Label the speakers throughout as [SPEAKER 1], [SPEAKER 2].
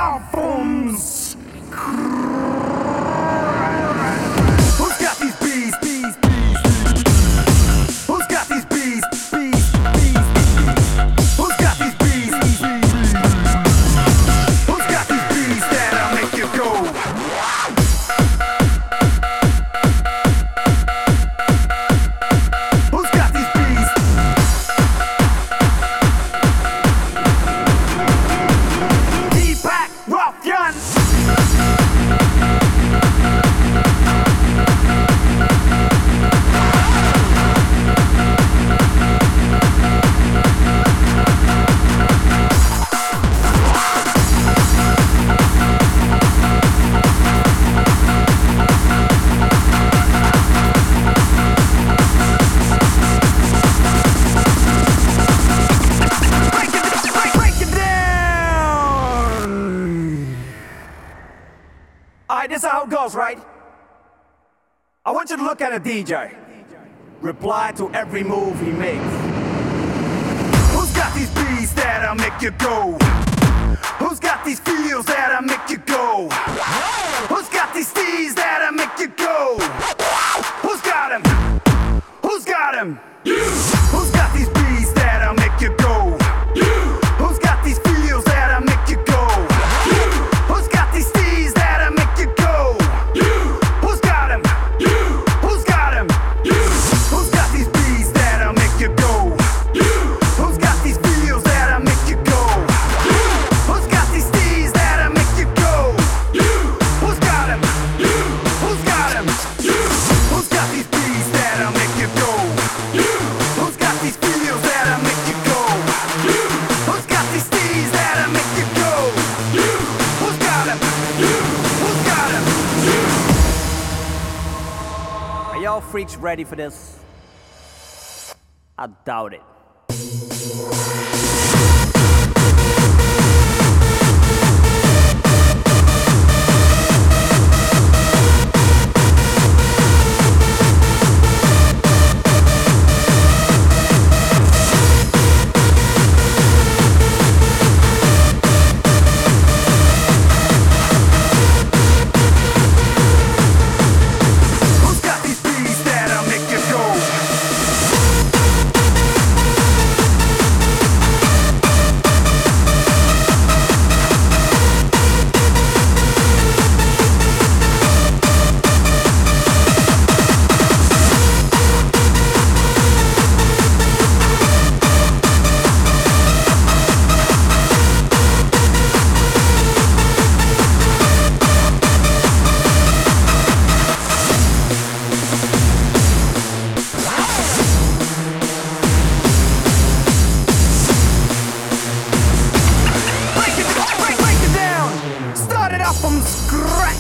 [SPEAKER 1] albums. Who's got these bees? Who's got these bees? Who's got these bees? Who's got these bees that'll make you go? Who's got these bees? Deepak Ruffian. Alright, this is how it goes, right? I want you to look at a DJ. Reply to every move he makes. Who's got these beats that'll make you go? Who's got these feels that'll make you go? Who's got these steeds that'll make you go? Who's got 'em? Who's got 'em? Who's got these beats that'll make you go? Who's got these feels that'll make you go? Who's got these steeds that'll make you go? Who's got 'em? Who's got 'em? Who's got these beats that'll make you go? Who's got these feels that'll make you go? Who's got these steeds that'll make you go? Who's got 'em? Who's got 'em? Who's got these beats that'll make you go? Who's got these feels that'll make you go? Who's got these steeds that'll make you go? Who's got 'em? Who's got 'em?
[SPEAKER 2] Are y'all freaks ready for this? I doubt it.
[SPEAKER 1] Who's got these beats that'll make you go? Break it down. Start it up from scratch.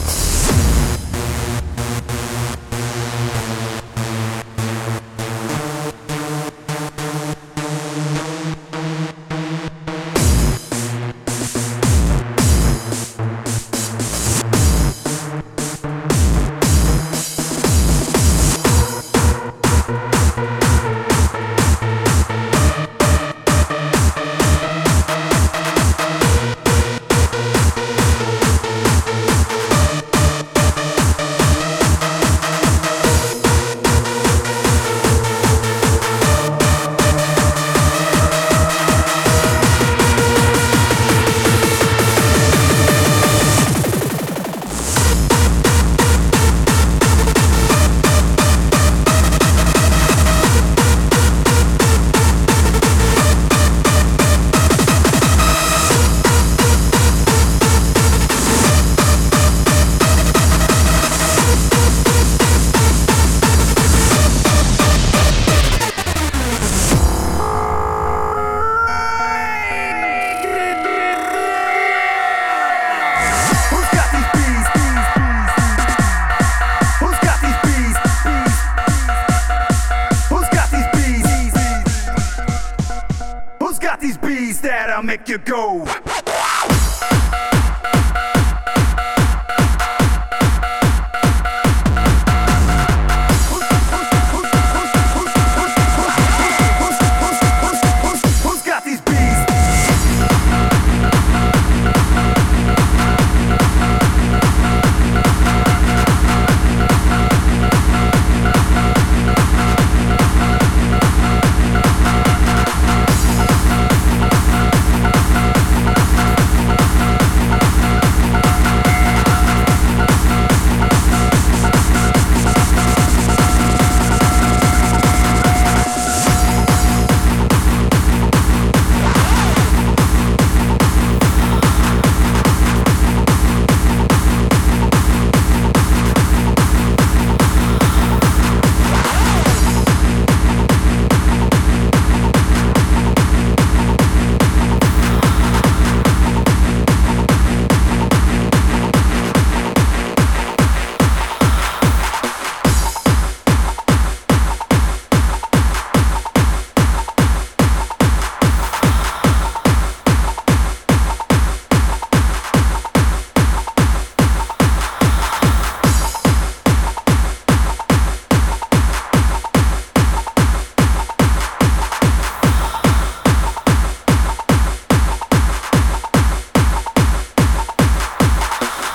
[SPEAKER 1] Who's got these bees? Who's got these bees? Who's got these bees? Who's got these bees that'll make you go?